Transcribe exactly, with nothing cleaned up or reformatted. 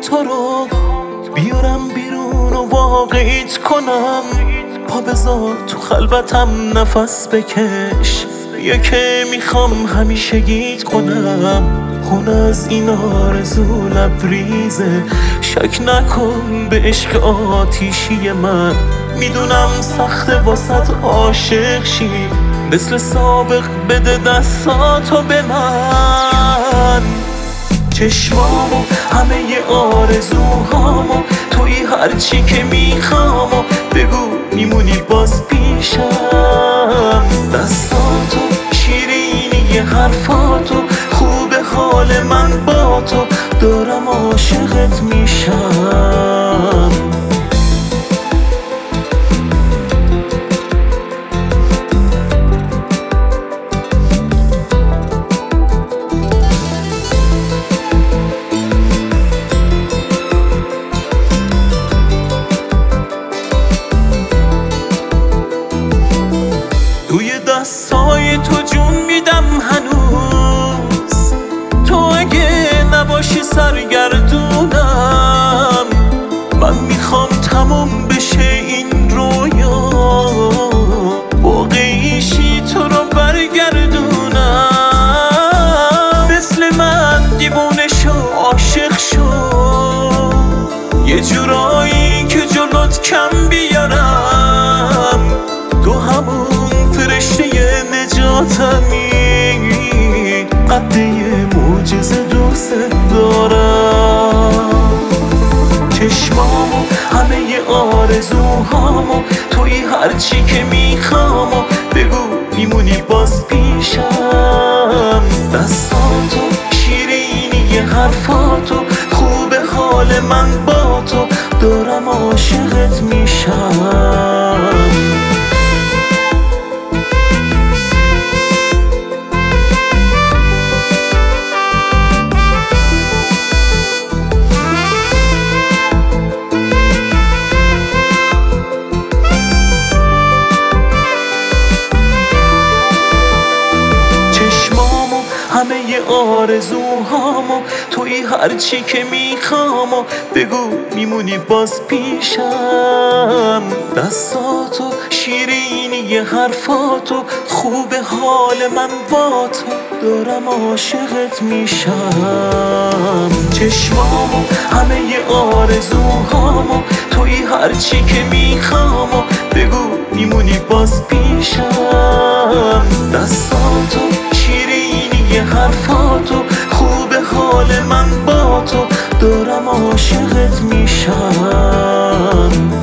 تو رو بیارم بیرون و واقعیت کنم. پا بذار تو خلوتم نفس بکش، یا که میخوام همیشه گیت کنم. خون از این آرزو لبریزه، شک نکن به عشق آتیشی من. میدونم سخت واسط عاشق شی، مثل سابق بده دستاتو به من. چشمامو همه ی آرزوهامو توی هرچی که میخوامو بگو میمونی باز پیشم. دستاتو شیرینی حرفاتو خوب حال من با تو، دارم عاشقت میشم. توی دستای تو جون میدم هنوز، تو اگه نباشی سرگردونم. من میخوام تموم بشه این رویا، واقعیشی تو رو برگردونم. مثل من دیوونه شو، عاشق شو، یه جورایی که جلوت کم بیارم. تو همون فرشته نجاتمی، قده معجزه دوست دارم. چشمامو همه ی آرزوهامو توی هرچی که میخوامو بگو میمونی باز پیشم. دستاتو شیرینی حرفاتو خوب حال من با تو، دارم عاشقت میشم. همه ی آرزوهامو توی هرچی که میخوامو بگو میمونی باز پیشم. دستاتو شیرینی حرفاتو خوب حال من با تو، دارم عاشقت میشم. چشمامو همه ی آرزوهامو توی هرچی که میخوامو بگو میمونی باز پیشم. دستاتو شیرینی حرفاتو خوب حال من با تو، دارم عاشقت میشم.